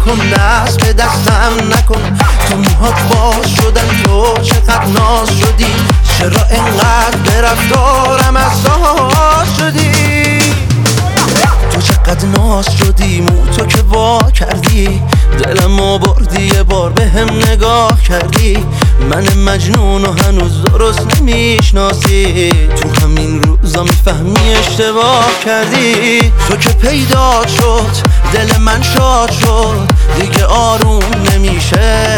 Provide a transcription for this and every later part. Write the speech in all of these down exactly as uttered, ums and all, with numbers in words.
نکن، دست به دستم نکن. تو موهات باز شدن، تو چقدر ناز شدی، چرا انقدر به رفتارم اساس شدی؟ تو چقدر ناز شدی، مو تو که وا کردی، دلمو بردی، یه بار به هم نگاه کردی. من مجنون و هنوز درست نمیشناسی، تو همین روزا میفهمی اشتباه کردی. تو که پیدا شد دل من شاد شد، دیگه آروم نمیشه،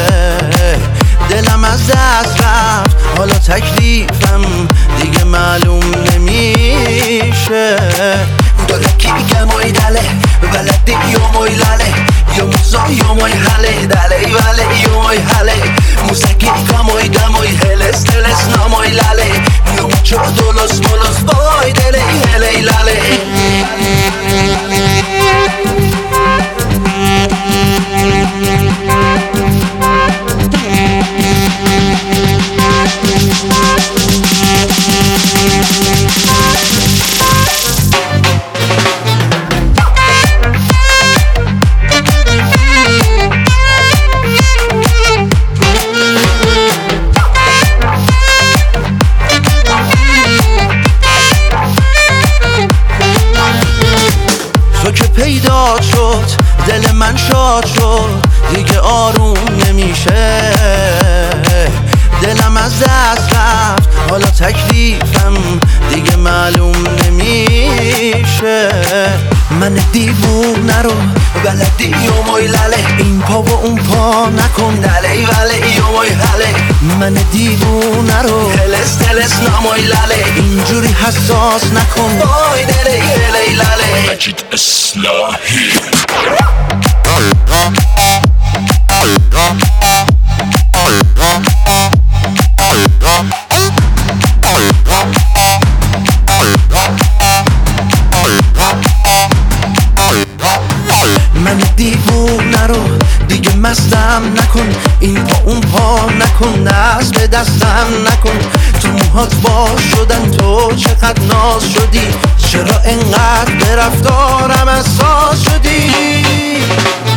دلم از دست رفت، حالا تکلیفم دیگه معلوم نمیشه. Dole che moi dale, valete io moi lale, io mo so io moi hale, dale vale io moi hale, musaki moi da moi heles teles no moi lale, io mucho dolos molos boy dele hele lale. تو که پیدا شد دل من شاد شد، دیگه آروم نمیشه، دلم از دست رفت، حالا تکلیفم دیگه معلوم نمیشه. من دیوونه رو بلدی و موی لاله، این پا و اون پا نکن، دله وله یو موی حاله. من دیوونه رو هلس تلس ناموی لاله، اینجوری حساس نکن، بای دله هلی لاله. مجید اصلاحی من دیوونه رو دیگه مستم نکن، این پا اون پا نکن، دست به دستم نکن. تو موهات باز شدن، تو چقدر ناز شدی، چرا انقدر به رفتارم اساس شدی؟